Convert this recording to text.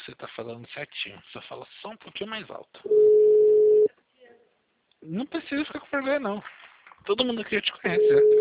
você tá falando certinho. Só fala só um pouquinho mais alto. Não precisa ficar com vergonha, não. Todo mundo aqui já te conhece, já.